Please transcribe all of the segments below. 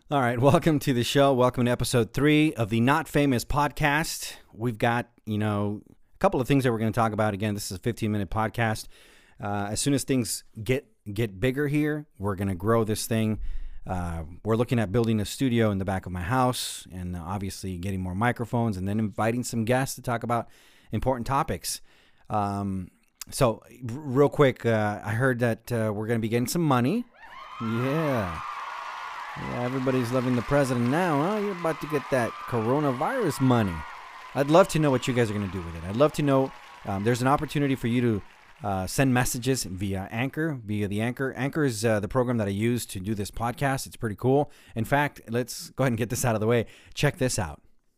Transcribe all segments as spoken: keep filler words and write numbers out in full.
All right, welcome to the show. Welcome to episode three of the Not Famous podcast. We've got, you know, a couple of things that we're going to talk about. Again, this is a fifteen-minute podcast. Uh, as soon as things get get bigger here, we're going to grow this thing. Uh, we're looking at building a studio in the back of my house and obviously getting more microphones and then inviting some guests to talk about important topics. Um, so, r- real quick, uh, I heard that uh, we're going to be getting some money. Yeah. Yeah, everybody's loving the president now, huh? You're about to get that coronavirus money. I'd love to know what you guys are going to do with it. I'd love to know. Um, there's an opportunity for you to uh, send messages via Anchor, via the Anchor. Anchor is uh, the program that I use to do this podcast. It's pretty cool. In fact, let's go ahead and get this out of the way. Check this out.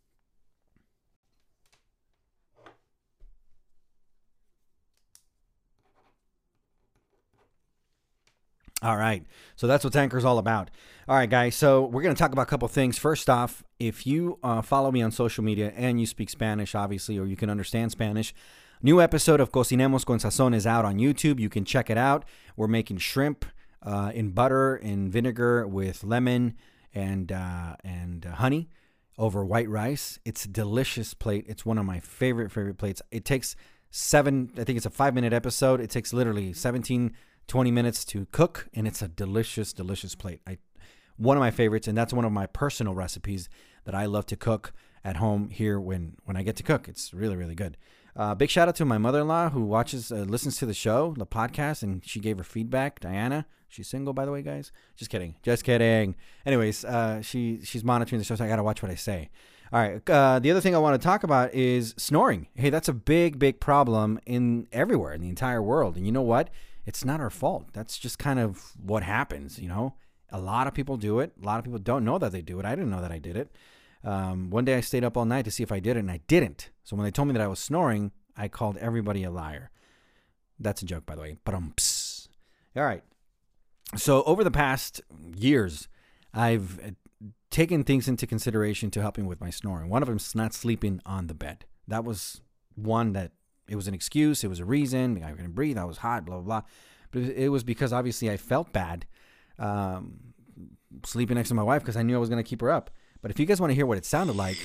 All right. So that's what Anchor's all about. All right, guys. So we're going to talk about a couple things. First off, if you uh, follow me on social media and you speak Spanish, obviously, or you can understand Spanish, new episode of Cocinemos con Sazon is out on YouTube. You can check it out. We're making shrimp uh, in butter and vinegar with lemon and uh, and uh, honey over white rice. It's a delicious plate. It's one of my favorite, favorite plates. It takes seven, I think it's a five minute episode. It takes literally seventeen twenty minutes to cook, and it's a delicious, delicious plate. I, one of my favorites, and that's one of my personal recipes that I love to cook at home here when, when I get to cook. It's really, really good. Uh, big shout out to my mother-in-law who watches, uh, listens to the show, the podcast, and she gave her feedback. Diana, she's single, by the way, guys. Just kidding. Just kidding. Anyways, uh, she she's monitoring the show, so I got to watch what I say. All right. Uh, the other thing I want to talk about is snoring. Hey, that's a big, big problem in everywhere in the entire world. And you know what? It's not our fault. That's just kind of what happens, you know. A lot of people do it. A lot of people don't know that they do it. I didn't know that I did it. Um, one day I stayed up all night to see if I did it, and I didn't. So when they told me that I was snoring, I called everybody a liar. That's a joke, by the way. But um, all right. So over the past years, I've taken things into consideration to help me with my snoring. One of them is not sleeping on the bed. That was one that it was an excuse. It was a reason. I couldn't breathe. I was hot, blah, blah, blah. But it was because obviously I felt bad um, sleeping next to my wife because I knew I was going to keep her up. But if you guys want to hear what it sounded like,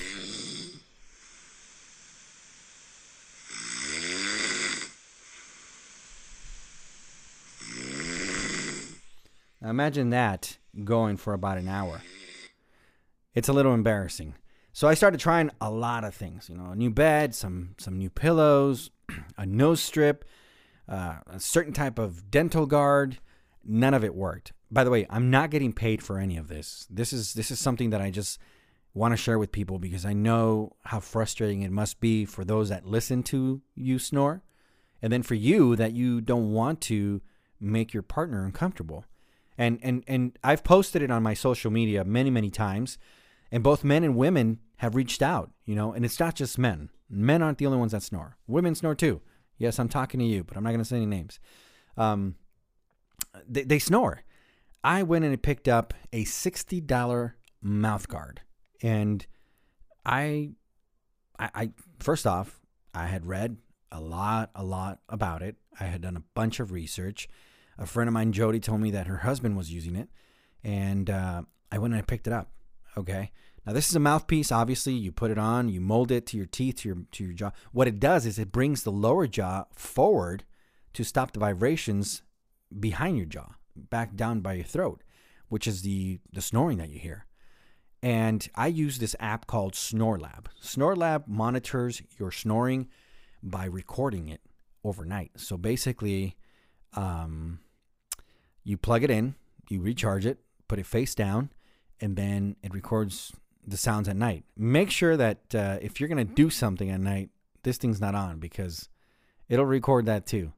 imagine that going for about an hour. It's a little embarrassing. So I started trying a lot of things, you know, a new bed, some some new pillows, a nose strip, uh, a certain type of dental guard. None of it worked. By the way, I'm not getting paid for any of this. This is this is something that I just want to share with people because I know how frustrating it must be for those that listen to you snore, and then for you that you don't want to make your partner uncomfortable. And and and I've posted it on my social media many, many times. And both men and women have reached out, you know, and it's not just men. Men aren't the only ones that snore. Women snore too. Yes, I'm talking to you, but I'm not going to say any names. Um, they, they snore. I went and picked up a sixty dollars mouth guard. And I, I, I, first off, I had read a lot, a lot about it. I had done a bunch of research. A friend of mine, Jody, told me that her husband was using it. And uh, I went and I picked it up. Okay. Now this is a mouthpiece. Obviously, you put it on, you mold it to your teeth, to your to your jaw. What it does is it brings the lower jaw forward to stop the vibrations behind your jaw, back down by your throat, which is the the snoring that you hear. And I use this app called SnoreLab. SnoreLab monitors your snoring by recording it overnight. So basically, um, you plug it in, you recharge it, put it face down, and then it records the sounds at night. Make sure that uh, if you're going to do something at night, this thing's not on because it'll record that too.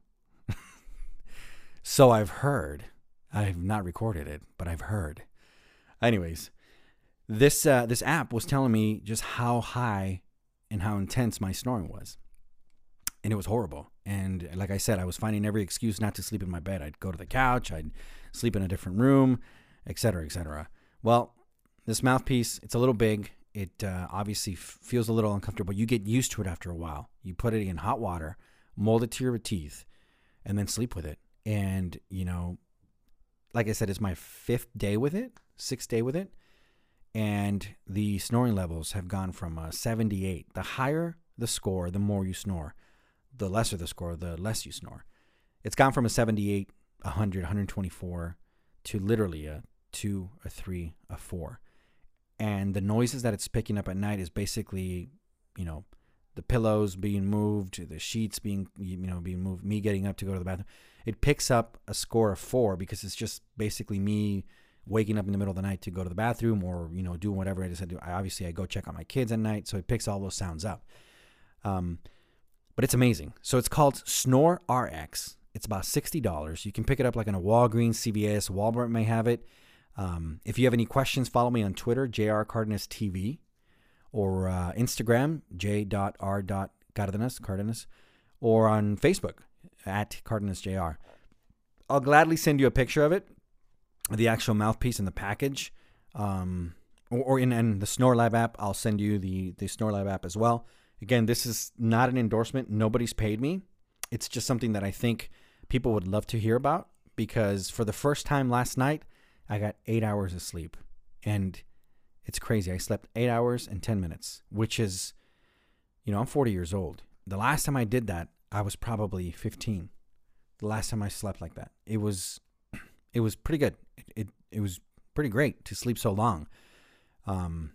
So I've heard. I've not recorded it, but I've heard. Anyways, this uh, this app was telling me just how high and how intense my snoring was. And it was horrible. And like I said, I was finding every excuse not to sleep in my bed. I'd go to the couch, I'd sleep in a different room, et cetera, et cetera. Well, this mouthpiece, it's a little big. It uh, obviously f- feels a little uncomfortable. You get used to it after a while. You put it in hot water, mold it to your teeth, and then sleep with it. And, you know, like I said, it's my fifth day with it, sixth day with it. and the snoring levels have gone from uh, seventy-eight. The higher the score, the more you snore. The lesser the score, the less you snore. It's gone from a seventy-eight, one hundred, one twenty-four to literally a two, a three, a four. And the noises that it's picking up at night is basically, you know, the pillows being moved, the sheets being, you know, being moved, me getting up to go to the bathroom. It picks up a score of four because it's just basically me waking up in the middle of the night to go to the bathroom or, you know, doing whatever I just had to do. I, obviously, I go check on my kids at night, so it picks all those sounds up. Um, but it's amazing. So it's called Snore R X. It's about sixty dollars. You can pick it up like in a Walgreens, C V S, Walmart may have it. Um, if you have any questions, follow me on Twitter, J R Cardenas T V, or uh, Instagram, j r cardenas, Cardenas, or on Facebook at Cardenas J R. I'll gladly send you a picture of it, the actual mouthpiece and the package, um, or, or in, in the SnoreLab app. I'll send you the, the SnoreLab app as well. Again, this is not an endorsement. Nobody's paid me. It's just something that I think people would love to hear about, because for the first time last night, I got eight hours of sleep, and it's crazy. I slept eight hours and ten minutes, which is, you know, I'm forty years old. The last time I did that, I was probably fifteen. The last time I slept like that, it was, it was pretty good. It, it, it was pretty great to sleep so long. Um,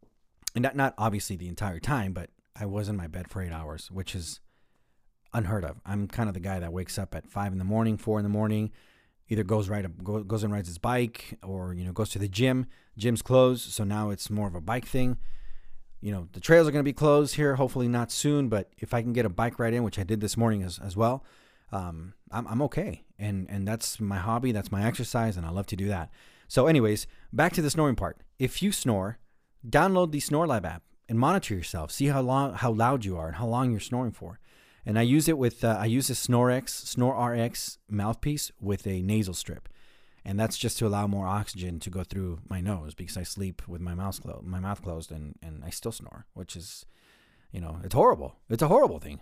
and not, not obviously the entire time, but I was in my bed for eight hours, which is unheard of. I'm kind of the guy that wakes up at five in the morning, four in the morning, either goes right up, go, goes and rides his bike, or, you know, goes to the gym. Gym's closed, so now it's more of a bike thing. You know, the trails are going to be closed here, hopefully not soon, but if I can get a bike ride in, which I did this morning as, as well, um, I'm, I'm okay. And, and that's my hobby. That's my exercise, and I love to do that. So anyways, back to the snoring part. If you snore, download the SnoreLab app and monitor yourself. See how long, how loud you are and how long you're snoring for. And I use it with, uh, I use a SnoreX, Snore R X mouthpiece with a nasal strip. And that's just to allow more oxygen to go through my nose, because I sleep with my mouth closed, my mouth closed and, and I still snore, which is, you know, it's horrible. It's a horrible thing.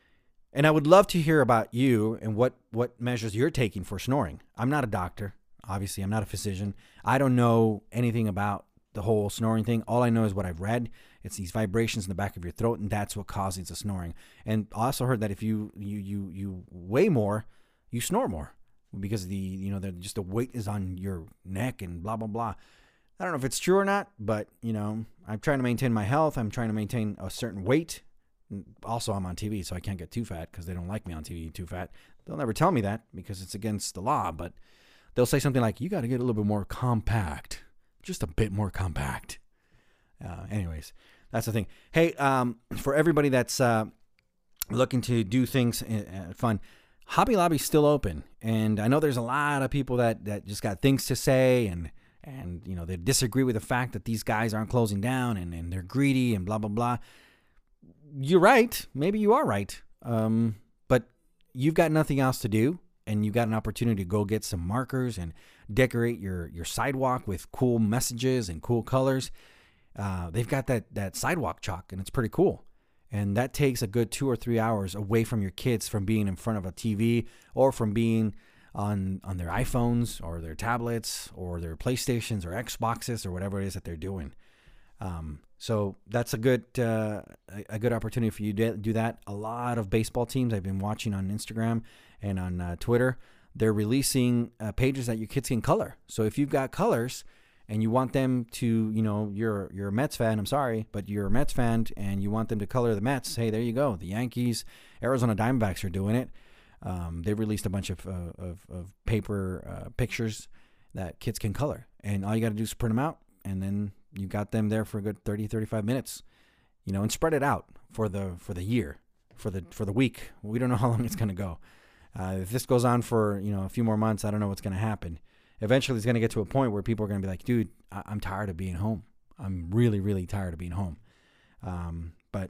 And I would love to hear about you and what, what measures you're taking for snoring. I'm not a doctor. Obviously, I'm not a physician. I don't know anything about the whole snoring thing. All I know is what I've read. It's these vibrations in the back of your throat, and that's what causes the snoring. And I also heard that if you you you you weigh more, you snore more, because the you know the just the weight is on your neck and blah blah blah. I don't know if it's true or not, but you know, I'm trying to maintain my health. I'm trying to maintain a certain weight. Also, I'm on T V, so I can't get too fat because they don't like me on T V too fat. They'll never tell me that because it's against the law, but they'll say something like, "You got to get a little bit more compact, just a bit more compact." Uh, anyways, that's the thing. Hey, um, for everybody that's uh, looking to do things uh, fun, Hobby Lobby's still open, and I know there's a lot of people that, that just got things to say, and and you know they disagree with the fact that these guys aren't closing down, and, and they're greedy and blah blah blah. You're right. Maybe you are right. Um, but you've got nothing else to do, and you got an opportunity to go get some markers and decorate your your sidewalk with cool messages and cool colors. Uh, they've got that, that sidewalk chalk, and it's pretty cool. And that takes a good two or three hours away from your kids from being in front of a T V or from being on, on their iPhones or their tablets or their PlayStations or Xboxes or whatever it is that they're doing. Um, so that's a good, uh, a, a good opportunity for you to do that. A lot of baseball teams I've been watching on Instagram and on uh, Twitter, they're releasing uh, pages that your kids can color. So if you've got colors, and you want them to, you know, you're you're a Mets fan, I'm sorry, but you're a Mets fan, and you want them to color the Mets, hey, there you go. The Yankees, Arizona Diamondbacks are doing it. Um, they released a bunch of uh, of, of paper uh, pictures that kids can color. And all you got to do is print them out, and then you got them there for a good thirty, thirty-five minutes, you know, and spread it out for the for the year, for the for the week. We don't know how long it's going to go. Uh, if this goes on for, you know, a few more months, I don't know what's going to happen. Eventually, it's going to get to a point where people are going to be like, dude, I- I'm tired of being home. I'm really, really tired of being home. Um, but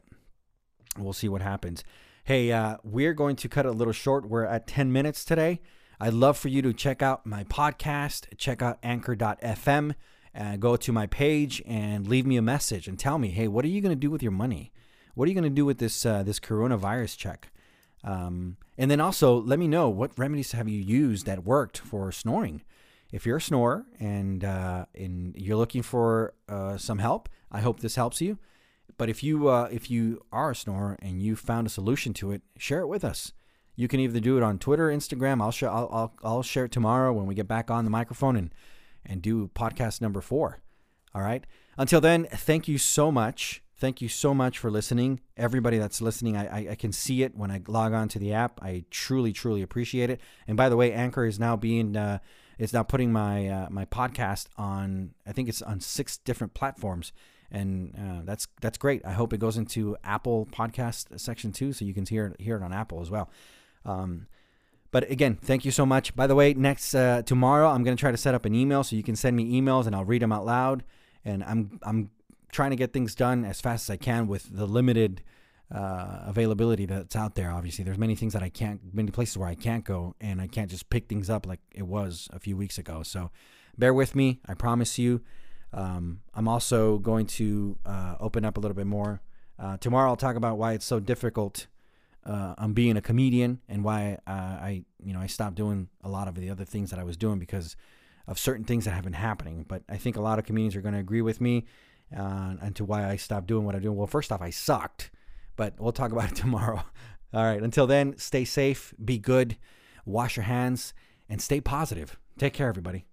we'll see what happens. Hey, uh, we're going to cut it a little short. We're at ten minutes today. I'd love for you to check out my podcast, check out anchor dot f m, uh, go to my page and leave me a message and tell me, hey, what are you going to do with your money? What are you going to do with this uh, this coronavirus check? Um, and then also let me know, what remedies have you used that worked for snoring? if you're a snorer and uh, and you're looking for uh, some help, I hope this helps you. But if you uh, if you are a snorer and you found a solution to it, share it with us. You can either do it on Twitter, Instagram. I'll share. I'll, I'll I'll share it tomorrow when we get back on the microphone and and do podcast number four. All right. Until then, thank you so much. Thank you so much for listening. Everybody that's listening, I, I, I can see it when I log on to the app. I truly, truly appreciate it. And by the way, Anchor is now being, uh, is now putting my uh, my podcast on, I think it's on six different platforms. And uh, that's that's great. I hope it goes into Apple Podcast section too, so you can hear it, hear it on Apple as well. Um, but again, thank you so much. By the way, next uh, tomorrow, I'm going to try to set up an email so you can send me emails and I'll read them out loud. And I'm I'm trying to get things done as fast as I can with the limited uh, availability that's out there. Obviously, there's many things that I can't, many places where I can't go, and I can't just pick things up like it was a few weeks ago. So bear with me. I promise you. Um, I'm also going to uh, open up a little bit more. Uh, tomorrow I'll talk about why it's so difficult uh, on being a comedian and why uh, I, you know, I stopped doing a lot of the other things that I was doing because of certain things that have been happening. But I think a lot of comedians are going to agree with me uh, and to why I stopped doing what I'm doing. Well, first off, I sucked, but we'll talk about it tomorrow. All right. Until then, stay safe, be good, wash your hands, and stay positive. Take care, everybody.